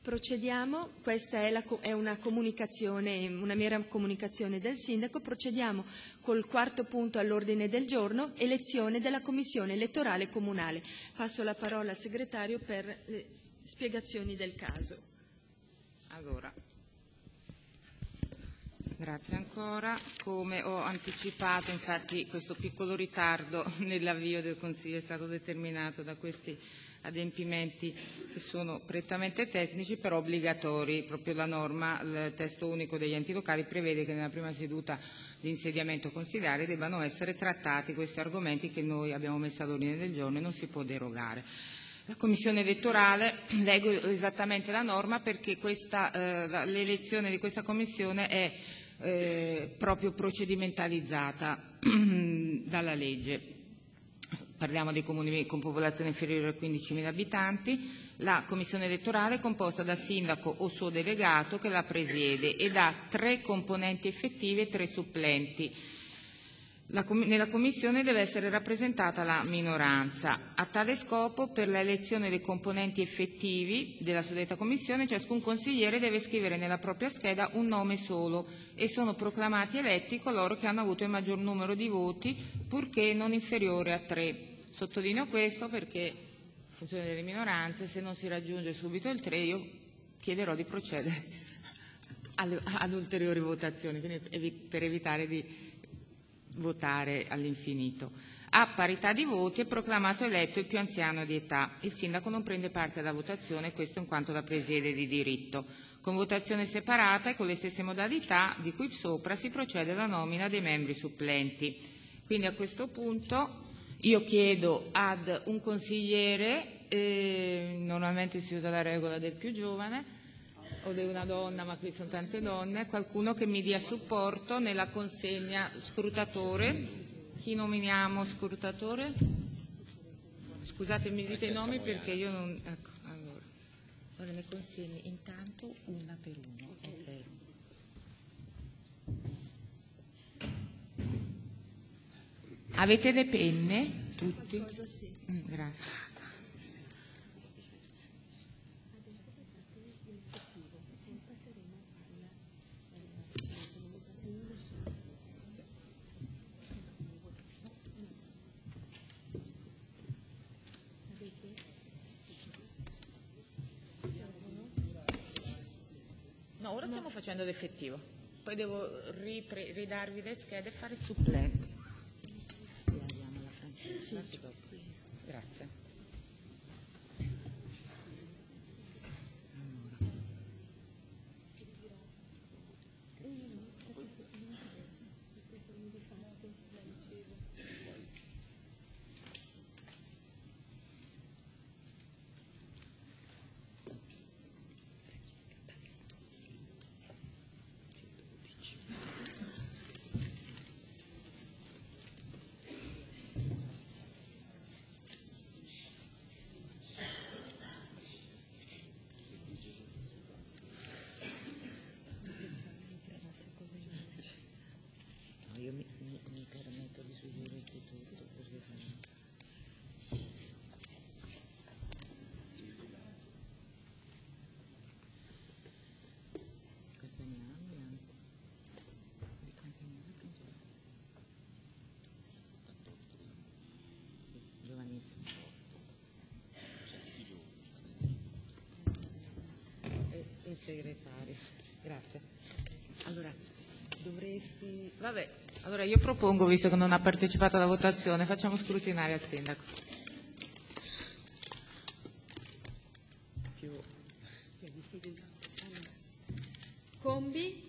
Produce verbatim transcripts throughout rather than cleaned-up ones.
Procediamo, questa è, la, è una comunicazione, una mera comunicazione del Sindaco, procediamo col quarto punto all'ordine del giorno, elezione della Commissione elettorale comunale. Passo la parola al Segretario per le spiegazioni del caso. Allora, grazie ancora. Come ho anticipato, infatti questo piccolo ritardo nell'avvio del Consiglio è stato determinato da questi adempimenti che sono prettamente tecnici però obbligatori. Proprio la norma, il testo unico degli enti locali, prevede che nella prima seduta di insediamento consigliare debbano essere trattati questi argomenti che noi abbiamo messo all'ordine del giorno e non si può derogare. La Commissione elettorale, leggo esattamente la norma perché questa, eh, l'elezione di questa Commissione è eh, proprio procedimentalizzata dalla legge. Parliamo dei comuni con popolazione inferiore a quindicimila abitanti. La Commissione elettorale è composta dal sindaco o suo delegato che la presiede ed ha tre componenti effettivi e tre supplenti. La, nella Commissione deve essere rappresentata la minoranza. A tale scopo, per la elezione dei componenti effettivi della suddetta Commissione, ciascun consigliere deve scrivere nella propria scheda un nome solo e sono proclamati eletti coloro che hanno avuto il maggior numero di voti, purché non inferiore a tre. Sottolineo questo perché, in funzione delle minoranze, se non si raggiunge subito il tre, io chiederò di procedere alle, ad ulteriori votazioni, quindi per evitare di votare all'infinito. A parità di voti è proclamato eletto il più anziano di età. Il sindaco non prende parte alla votazione, questo in quanto la presiede di diritto. Con votazione separata e con le stesse modalità di cui sopra si procede alla nomina dei membri supplenti. Quindi a questo punto io chiedo ad un consigliere, eh, normalmente si usa la regola del più giovane, o di una donna, ma qui sono tante donne, qualcuno che mi dia supporto nella consegna scrutatore. Chi nominiamo scrutatore? Scusate, mi dite i nomi perché io non... Ecco, allora. Ora ne consegni intanto una per uno. Ok. Avete le penne? Tutti? Mm, grazie. No, ora stiamo facendo l'effettivo. Poi devo ripre- ridarvi le schede e fare il supplente. Sì. Grazie. Io mi, mi, mi permetto di suggerire tutto perché giovanissimo. E il segretario. Grazie. Allora, dovresti... Vabbè, allora io propongo, visto che non ha partecipato alla votazione, facciamo scrutinare al sindaco. Combi,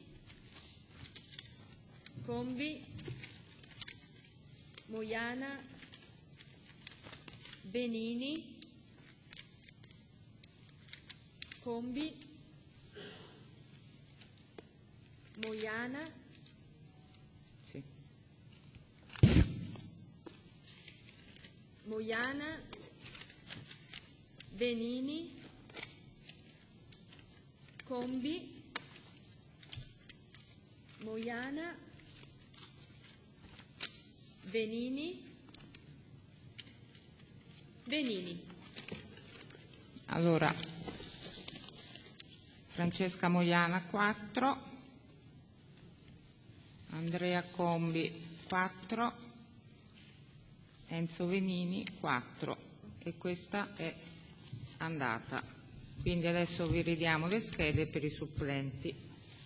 Combi, Moiana, Benini, Combi, Moiana, Sì. Moiana, Benini, Combi, Moiana, Benini, Benini. Allora, Francesca Moiana quattro, Andrea Combi quattro, Enzo Venini quattro, e questa è andata. Quindi adesso vi ridiamo le schede per i supplenti.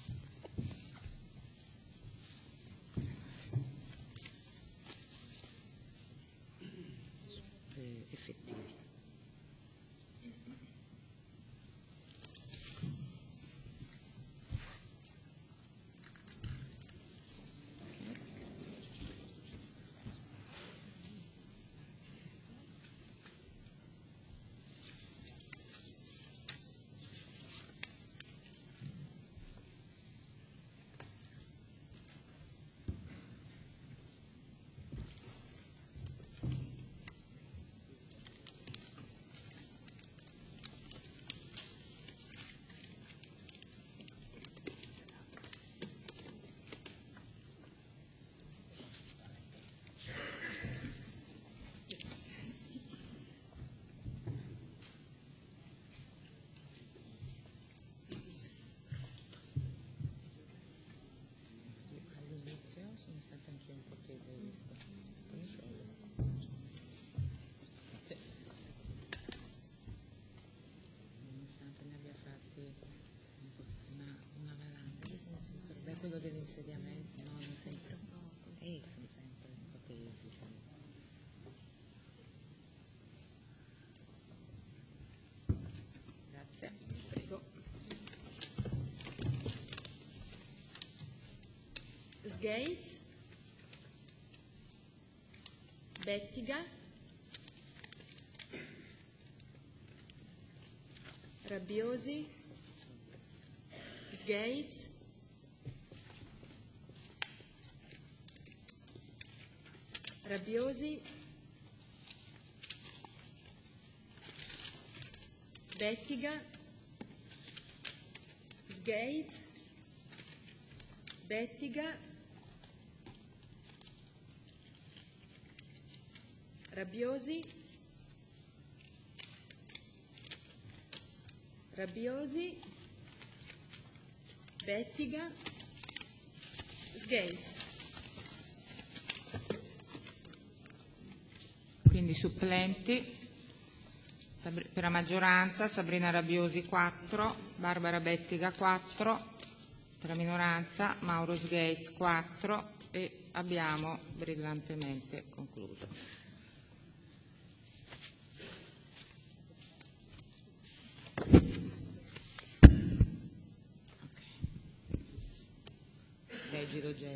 Quello dell'insediamento, no, non sempre, eh, sono sempre ipotesi, sempre. Grazie. Prego. Sgates, Bettiga, Rabbiosi, Sgates, Rabbiosi, Bettiga, Sgates, Bettiga, Rabbiosi, Rabbiosi, Bettiga, Sgates. Quindi supplenti per la maggioranza: Sabrina Rabbiosi quattro, Barbara Bettiga quattro, per la minoranza Mauro Sgates quattro, e abbiamo brillantemente concluso. Okay. Leggilo, Geli.